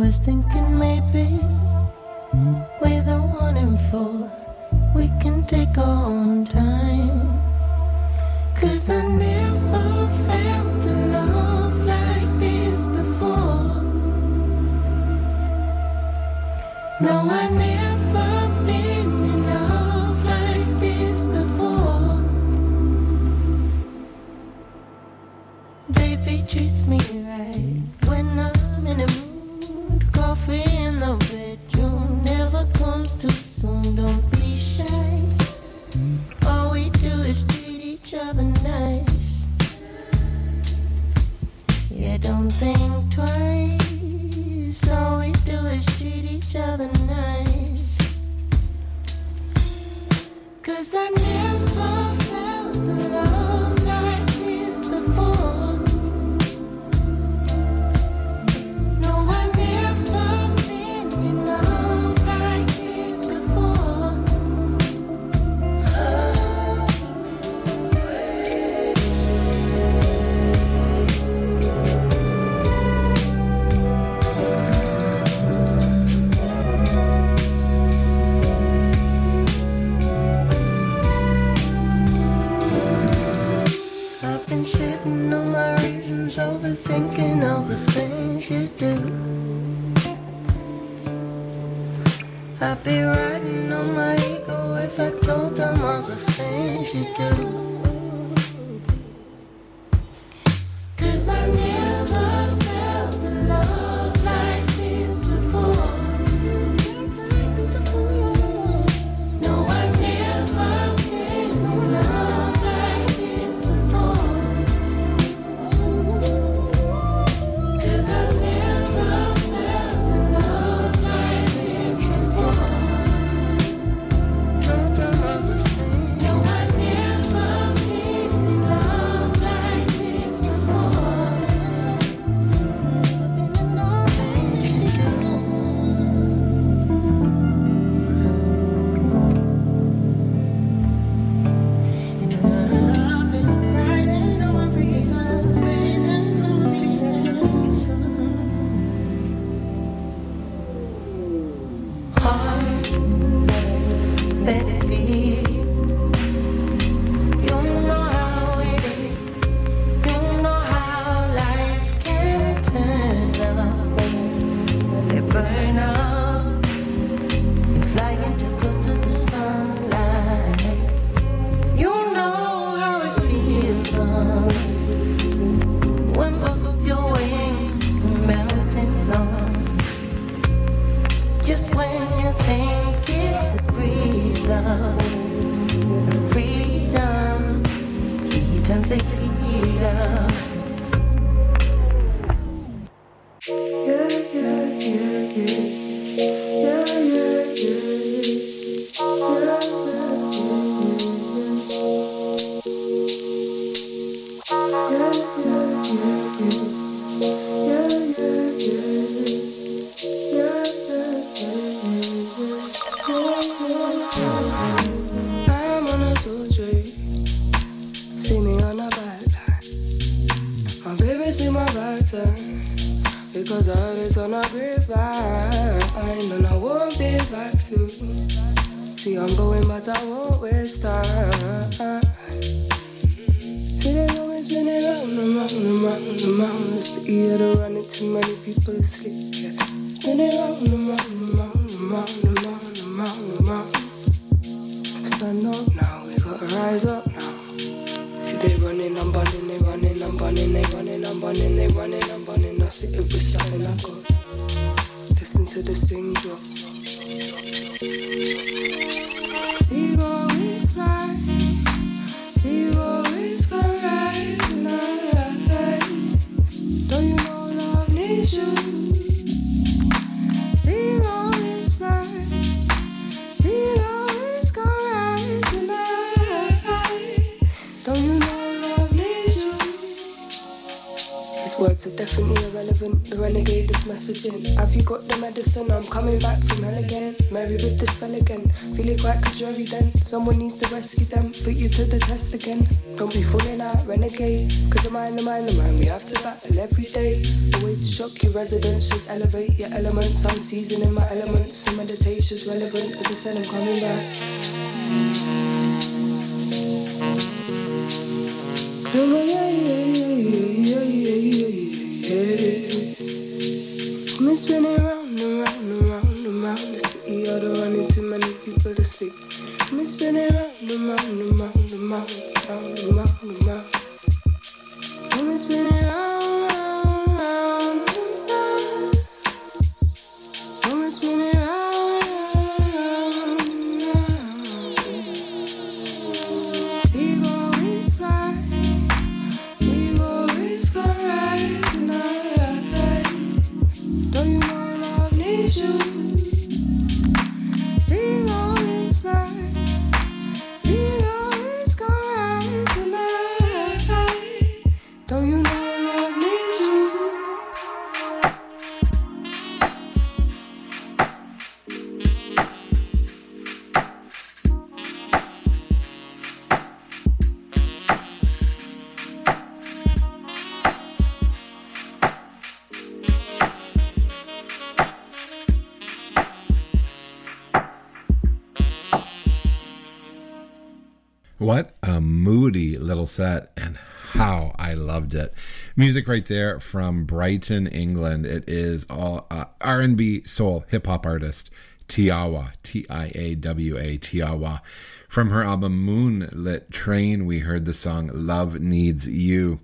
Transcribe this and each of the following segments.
was thinking maybe with a 1 and 4 we can take our own time. 'Cause I never felt a love like this before. No, I never been in love like this before. Baby treats me right when I'm in a mood. Coffee in the bedroom never comes too soon. Don't be shy. All we do is treat each other nice. Yeah, don't think twice. All we do is treat each other nice. 'Cause I never felt a love like this before. No, I never been in love like this before. I've been sitting on my reasons, overthinking all the things you do. I'd be riding on my ego if I told them all the things you do. 'Cause I never felt a love like this before. No, I never been in love like this before. 'Cause I never felt a love like this before. No, I never been in love like this before. I've been writing on my reasons, raising on my feelings. Heart, better beats. You know how it is. You know how life can turn up. They burn up. You're flying too close to the sunlight. You know how it feels when both of your wings come melting off. Just when you think it's a breeze, love, the freedom, he turns the heat up. I'm on a 2-3, see me on a bad line. My baby see my back turn, because I heard it's on a grapevine. And I won't be back soon. See I'm going but I won't waste time. See they always spinning round and round and round and round. It's the ear to run it, too many people asleep, yeah. Spinning round and round and round and round and round and round and round. Stand up now, we gotta rise up now. See they running and bunning, they running and bunning, they running and bunning, they running and bunning. I see it with something I got. Listen to the sing drop. Seagull is fly, seagull is gonna ride tonight. Don't you know love needs you? Seagull is fly, seagull is gonna ride tonight. Don't you know love needs you? It's what words are definitely irrelevant. The renegade is messaging. Have you got the medicine? I'm coming back from hell again. Mary with the spell again. Feeling quite contrary then. Someone needs to rescue them. Put you to the test again. Don't be fooling out, renegade. Cause the mind, we have to battle every day. A way to shock your residents, just elevate your elements. I'm seasoning my elements. Some meditation's relevant. As I said, I'm coming back. I'm spinning round and round and round and round the city. I don't run into many people to sleep. I'm spinning round and round and round and round and round and round. I'm spinning round, round, round and round. I'm spinning round, round and round. Seagulls fly. What a moody little set, and how I loved it. Music right there from Brighton, England. It is all R&B soul hip-hop artist Tiawa, T-I-A-W-A, Tiawa. From her album Moonlit Train, we heard the song Love Needs You.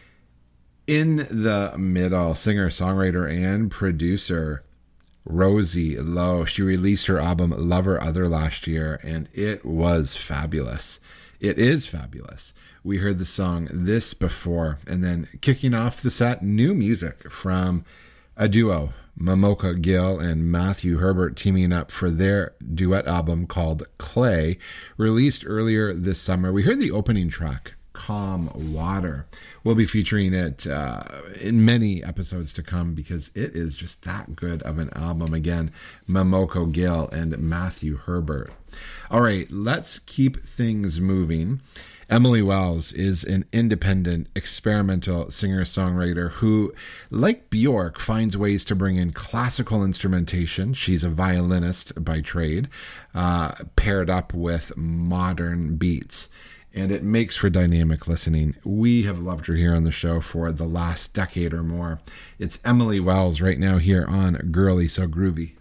In the middle, singer, songwriter, and producer Rosie Lowe. She released her album Lover Other last year, and it was fabulous. It is fabulous. We heard the song This Before, and then kicking off the set, new music from a duo, Momoka Gill and Matthew Herbert, teaming up for their duet album called Clay, released earlier this summer. We heard the opening track, Calm Water. We'll be featuring it in many episodes to come because it is just that good of an album. Again, Momoka Gill and Matthew Herbert. All right, let's keep things moving. Emily Wells is an independent experimental singer-songwriter who, like Bjork, finds ways to bring in classical instrumentation. She's a violinist by trade, paired up with modern beats. And it makes for dynamic listening. We have loved her here on the show for the last decade or more. It's Emily Wells right now here on Girly So Groovy.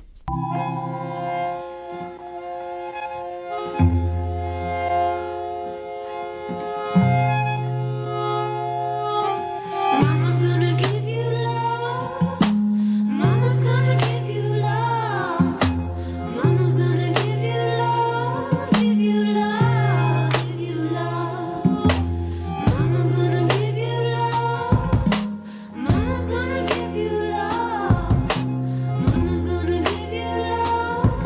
Mama's gonna give you love.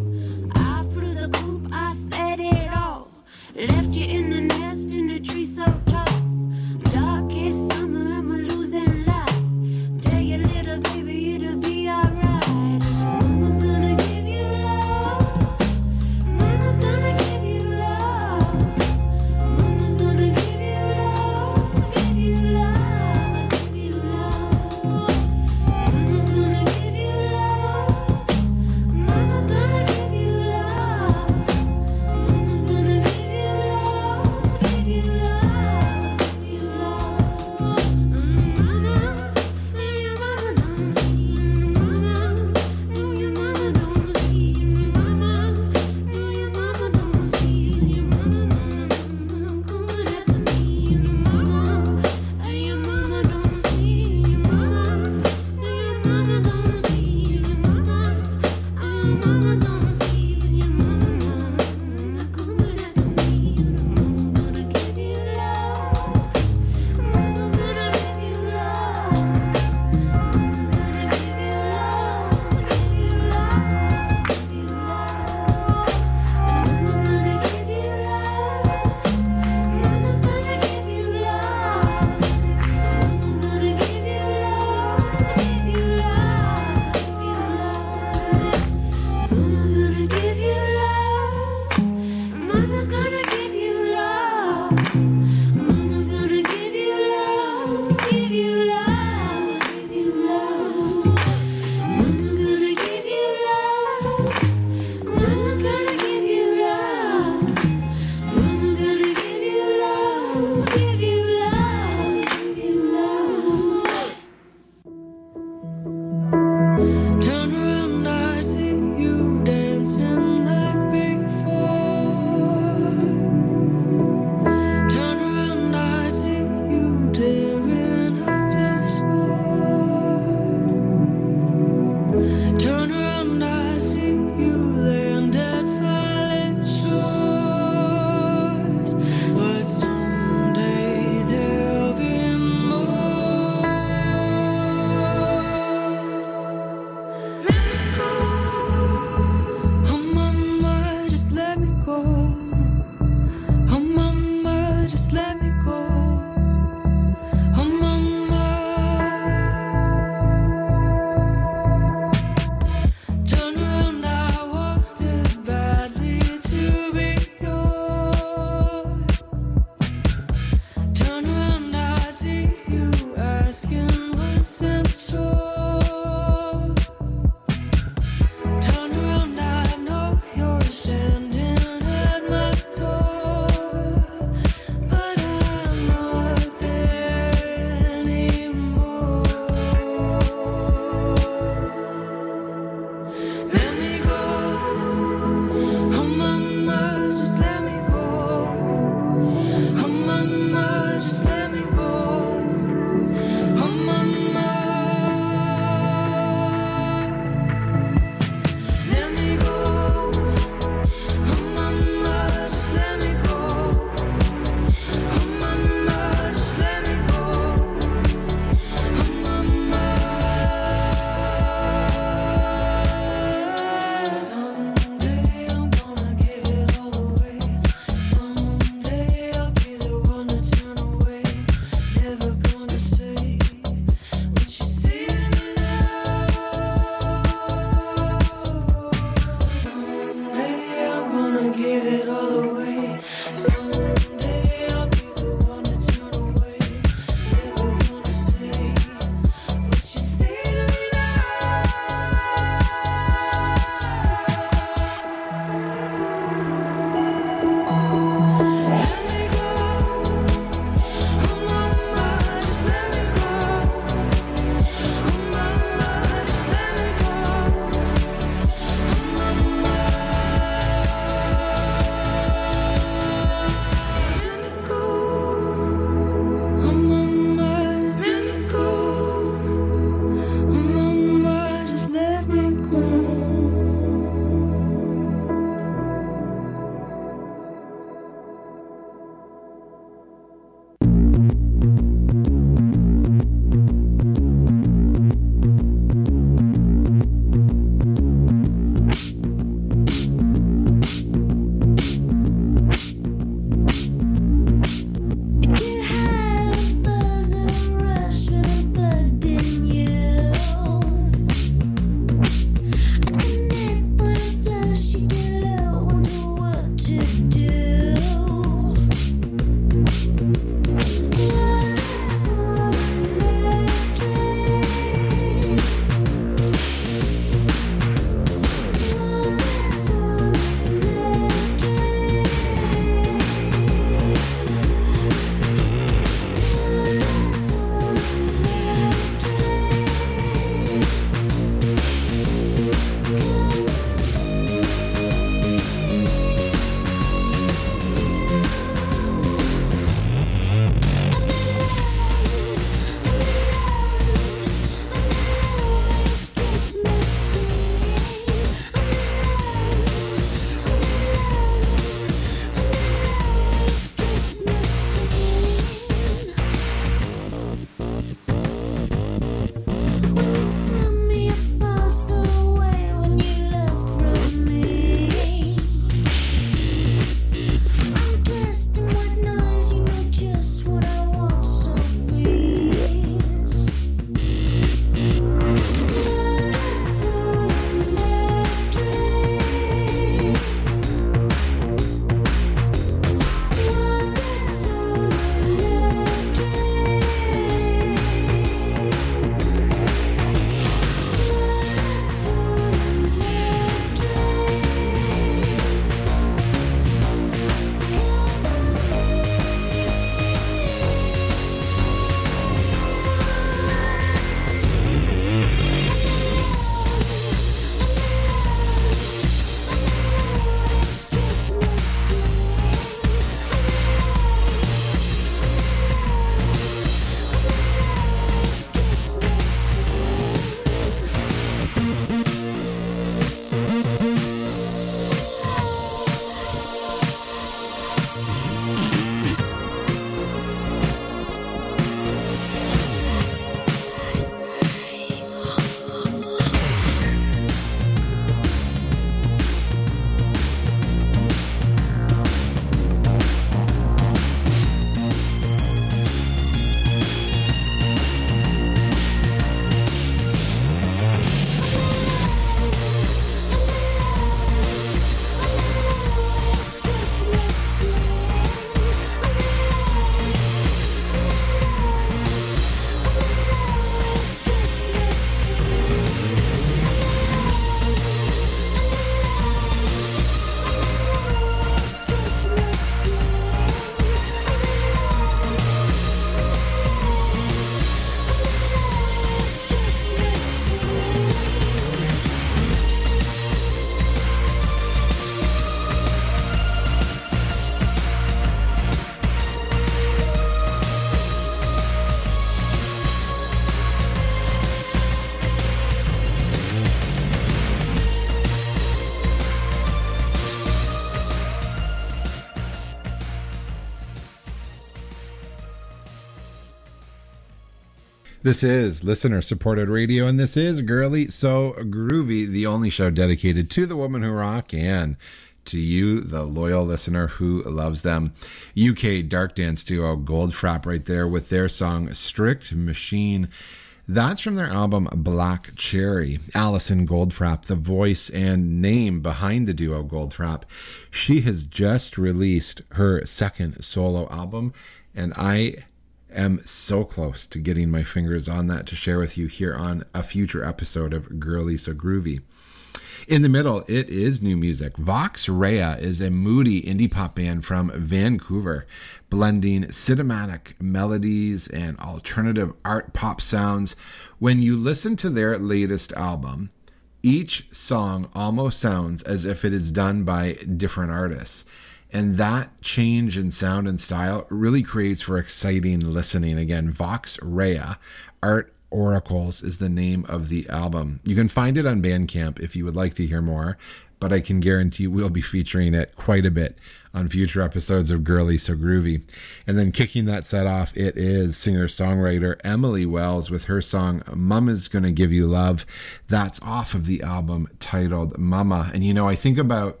This is listener-supported radio, and this is Girly So Groovy, the only show dedicated to the women who rock and to you, the loyal listener who loves them. UK dark dance duo Goldfrapp right there with their song Strict Machine. That's from their album Black Cherry. Alison Goldfrapp, the voice and name behind the duo Goldfrapp, she has just released her second solo album, and I am so close to getting my fingers on that to share with you here on a future episode of Girly So Groovy. In the middle, it is new music. Vox Rea is a moody indie pop band from Vancouver, blending cinematic melodies and alternative art pop sounds. When you listen to their latest album, each song almost sounds as if it is done by different artists. And that change in sound and style really creates for exciting listening. Again, Vox Rea, Art Oracles is the name of the album. You can find it on Bandcamp if you would like to hear more, but I can guarantee we'll be featuring it quite a bit on future episodes of Girly So Groovy. And then kicking that set off, it is singer-songwriter Emily Wells with her song Mama's Gonna Give You Love. That's off of the album titled Mama. And you know, I think about,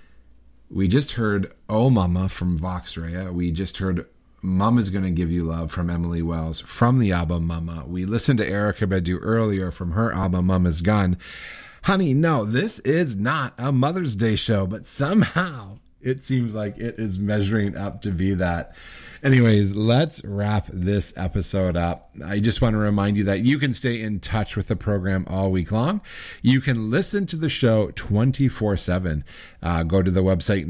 we just heard Oh Mama from Vox Rea. We just heard Mama's Gonna Give You Love from Emily Wells from the album Mama. We listened to Erykah Badu earlier from her album Mama's Gun. Honey, no, this is not a Mother's Day show, but somehow it seems like it is measuring up to be that. Anyways, let's wrap this episode up. I just want to remind you that you can stay in touch with the program all week long. You can listen to the show 24/7. Go to the website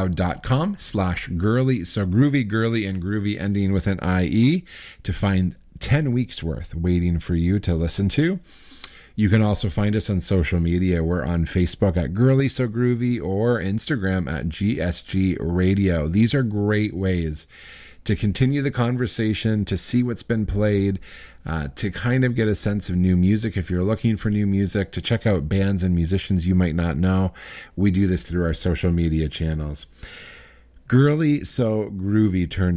mixcloud.com/girly. So groovy, girly, and groovy ending with an IE to find 10 weeks worth waiting for you to listen to. You can also find us on social media. We're on Facebook at Girly So Groovy or Instagram at GSG Radio. These are great ways to continue the conversation, to see what's been played, to kind of get a sense of new music. If you're looking for new music, to check out bands and musicians you might not know, we do this through our social media channels. Girly So Groovy turned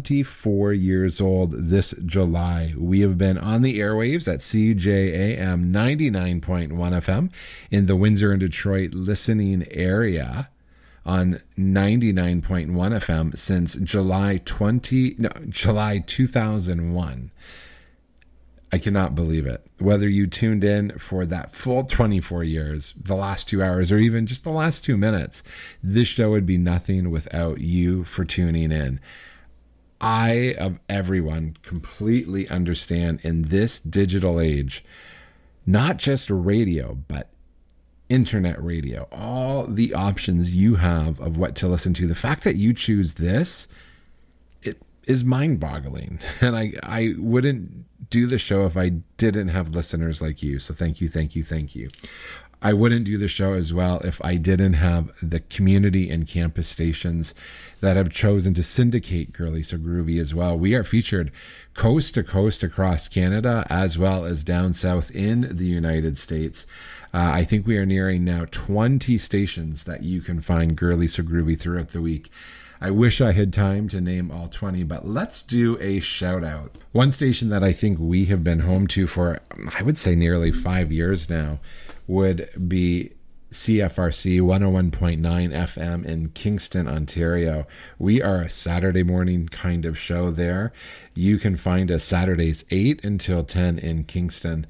24 years old this July. We have been on the airwaves at CJAM 99.1 FM in the Windsor and Detroit listening area, on 99.1 FM since July 2001. I cannot believe it. Whether you tuned in for that full 24 years, the last 2 hours, or even just the last 2 minutes, this show would be nothing without you for tuning in. I, of everyone, completely understand in this digital age, not just radio, but internet radio, all the options you have of what to listen to. The fact that you choose this, it is mind-boggling. And I wouldn't do the show if I didn't have listeners like you. So thank you, thank you, thank you. I wouldn't do the show as well if I didn't have the community and campus stations that have chosen to syndicate Girly So Groovy as well. We are featured coast to coast across Canada as well as down south in the United States. I think we are nearing now 20 stations that you can find Girly So Groovy throughout the week. I wish I had time to name all 20, but let's do a shout out. One station that I think we have been home to for, I would say, nearly 5 years now would be CFRC 101.9 FM in Kingston, Ontario. We are a Saturday morning kind of show there. You can find us Saturdays 8 until 10 in Kingston.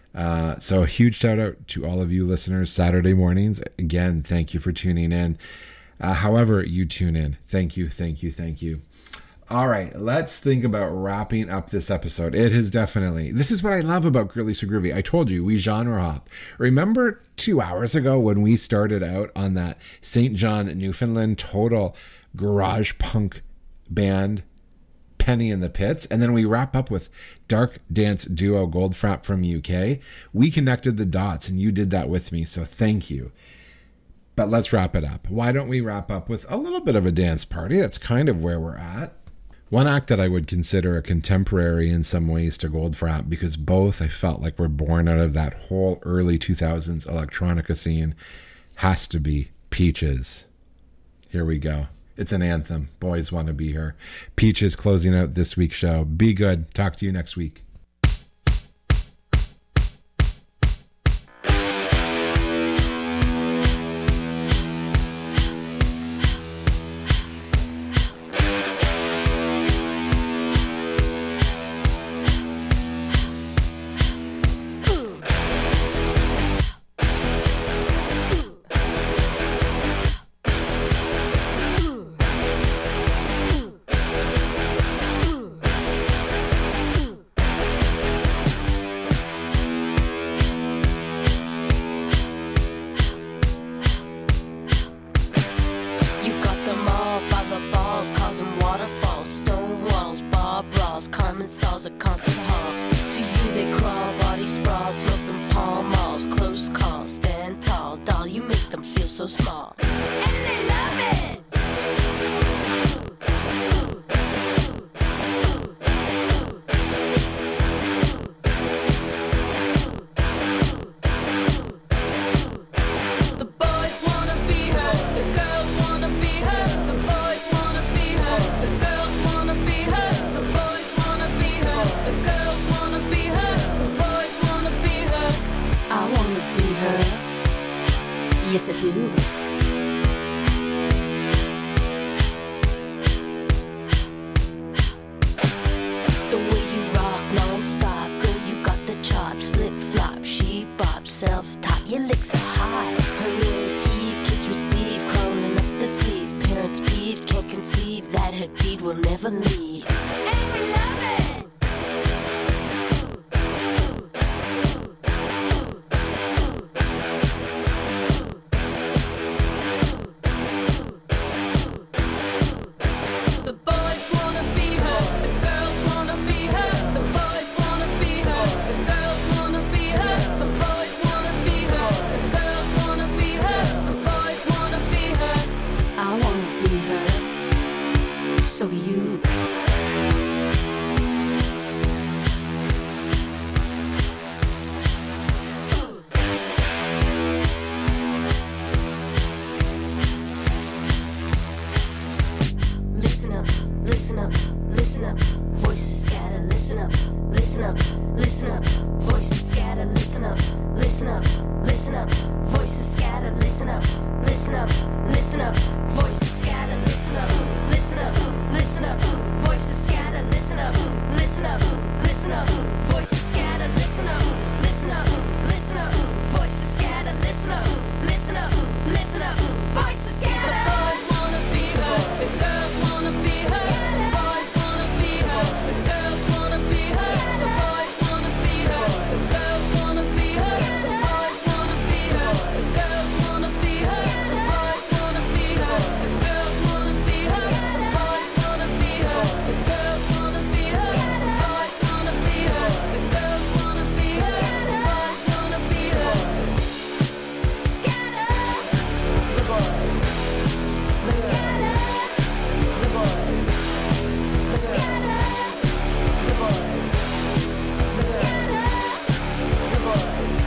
So a huge shout out to all of you listeners Saturday mornings. Again, thank you for tuning in. However you tune in, thank you, thank you, thank you. All right, let's think about wrapping up this episode. It is definitely, this is what I love about Girly So Groovy. I told you, we genre hop. Remember 2 hours ago when we started out on that St. John, Newfoundland total garage punk band, Penny in the Pits, and then we wrap up with dark dance duo Goldfrapp from UK. We connected the dots and you did that with me, so thank you. But let's wrap it up. Why don't we wrap up with a little bit of a dance party? That's kind of where we're at. One act that I would consider a contemporary in some ways to Goldfrapp, because both I felt like were born out of that whole early 2000s electronica scene, has to be Peaches. Here we go. It's an anthem. Boys want to be her. Peaches closing out this week's show. Be good. Talk to you next week. calls, common stalls at concert halls. To you they crawl, body sprawl, smoking Pall Malls, close calls, stand tall, doll, you make them feel so small. And they love it! Yes, I do. The way you rock non-stop, girl, you got the chops. Flip-flop, she bop, self-taught, your licks are hot. Her lyrics heave, kids receive, crawling up the sleeve. Parents peeved, can't conceive that her deed will never leave. And we love it! So do you. Listen up, listen up, listen up. Voices scatter, listen up, listen up, listen up. Voices scatter, listen up, listen up, listen up. Voices scatter, listen up, listen up, listen up. Voices scatter, listen up, listen up, listen up. Voices scatter, listen up, listen up, listen up. Voices scatter, listen up, listen up, listen up. Voices scatter, listen up, listen up, listen up. Voices scatter. The boys wanna be her, the girls wanna be her. The boys wanna be her, the girls wanna be her. The boys wanna be her, the girls wanna be her. The boys wanna be her, the girls wanna be her. The boys wanna be her, the girls wanna be her. The boys wanna be her, the girls wanna be her. The boys wanna be her, the girls wanna be her. The boys wanna be her. Scatter the boys. Scatter the boys. Scatter the boys. Scatter the boys.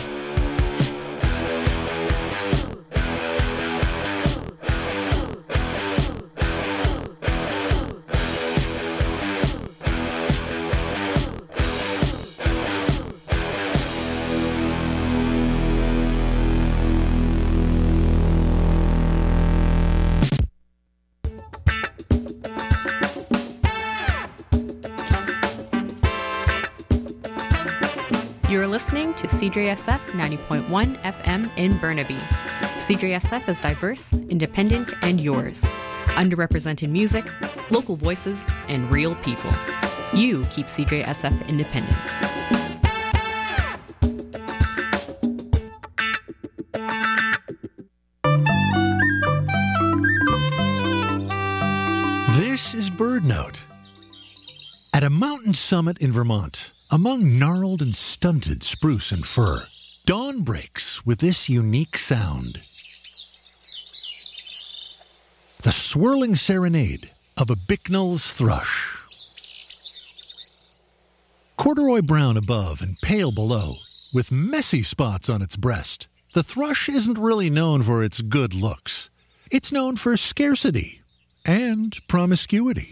You're listening to CJSF 90.1 FM in Burnaby. CJSF is diverse, independent, and yours. Underrepresented music, local voices, and real people. You keep CJSF independent. This is Bird Note. At a mountain summit in Vermont, among gnarled and stunted spruce and fir, dawn breaks with this unique sound. The swirling serenade of a Bicknell's thrush. Corduroy brown above and pale below, with messy spots on its breast, the thrush isn't really known for its good looks. It's known for scarcity and promiscuity.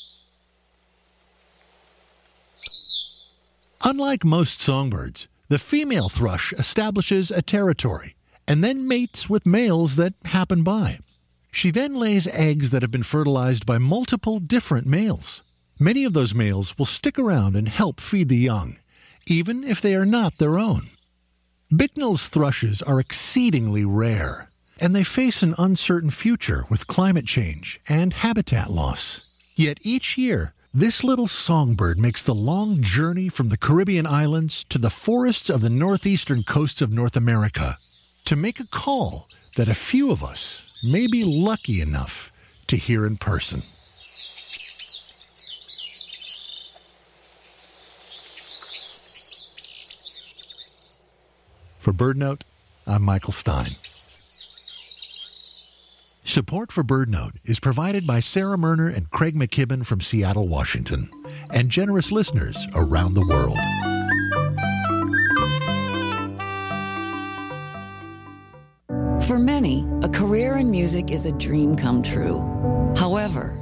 Unlike most songbirds, the female thrush establishes a territory and then mates with males that happen by. She then lays eggs that have been fertilized by multiple different males. Many of those males will stick around and help feed the young, even if they are not their own. Bicknell's thrushes are exceedingly rare, and they face an uncertain future with climate change and habitat loss. Yet each year, this little songbird makes the long journey from the Caribbean islands to the forests of the northeastern coasts of North America to make a call that a few of us may be lucky enough to hear in person. For BirdNote, I'm Michael Stein. Support for BirdNote is provided by Sarah Murner and Craig McKibben from Seattle, Washington, and generous listeners around the world. For many, a career in music is a dream come true. However,